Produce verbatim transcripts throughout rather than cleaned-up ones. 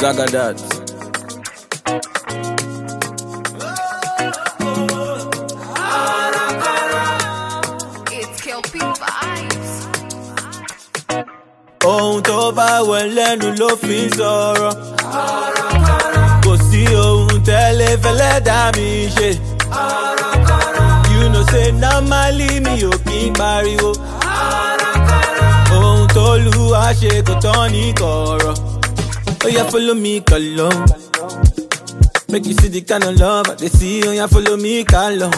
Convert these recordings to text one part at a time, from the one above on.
Zagadat. It's Kelpie vibes. Ohun tó bá wẹ̀ lẹ́nu ló fi ń sọ̀rọ̀. Kò sí ohun tẹ́lẹ̀ fẹ́lẹ́ dá mi ṣe. You know say normally mi ò kí ń pariwo. Ohun tó lù wá ṣe kò tán ní kọ̀rọ̀. Oh yeah, follow me, kalo. Make you see the kind of love I dey see. Oh yeah, follow me, kalo.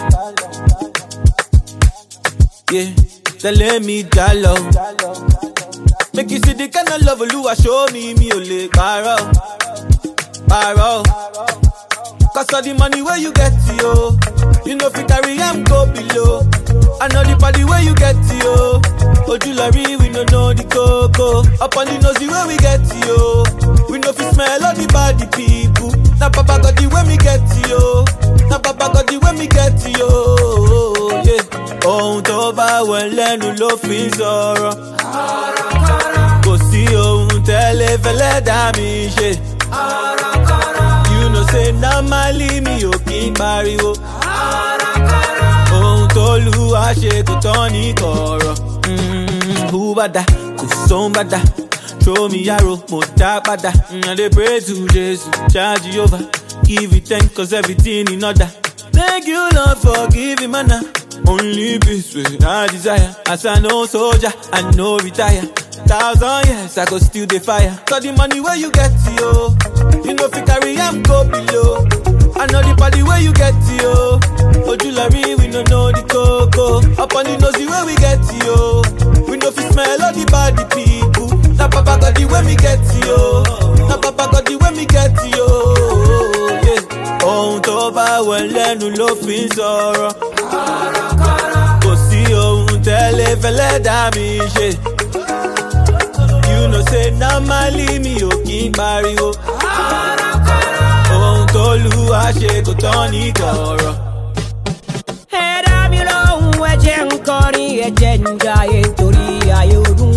Yeah, tell me jalo. Make you see the kind of love Oluwa show me, me ole paro, paro. Cause all the money where you get yo, you know fi carry am go below. I know the party where you get yo, Ojulari we no know the coco. Up on the nosy where we get yo, we know fi smell all the body people. Na papa got the way me get yo, na papa got the way me get yo. Yeah, ohun tó bá wẹ̀ lẹ́nu ló fi ń sọ̀rọ̀. Kò sí ohun tẹ́lẹ̀ fẹ́lẹ́ dá mi ṣe. You know say normally mi ò kí ń pariwo. Ohun tó lù wá ṣe kò tán ní kọ̀rọ̀. Who bada, kò sóhun bada. Throw me arrow, mo dá padà. I dey pray to Jesus, charge Jehovah. Give you thanks cause everything in order. Thank you Lord for giving manna. Only peace with I desire. As I know soldier, I know retire. Thousand years I go still the fire. Cause the money where you get yo, you know fi carry am go below. I know the party where you get yo, Ojulari we no know the coco. Up on the nosy where we get yo, we know fi smell all the body people. Na papa got the way me get yo, na papa got the way me get yo. Yeah, ohun tó bá wẹ̀ lẹ́nu ló fi ń sọ̀rọ̀. Kò sí ohun tẹ́lẹ̀ fẹ́lẹ́ dá mi ṣe. You know say normally mi ò kí ń pariwo. Ohun tó lù wá ṣe kò tán ní kọ̀rọ̀. Ẹ̀dá mi lóhùn ẹ̀jẹ̀ ń kọrin ẹ̀jẹ̀ ń jayé torí ayé ọdún.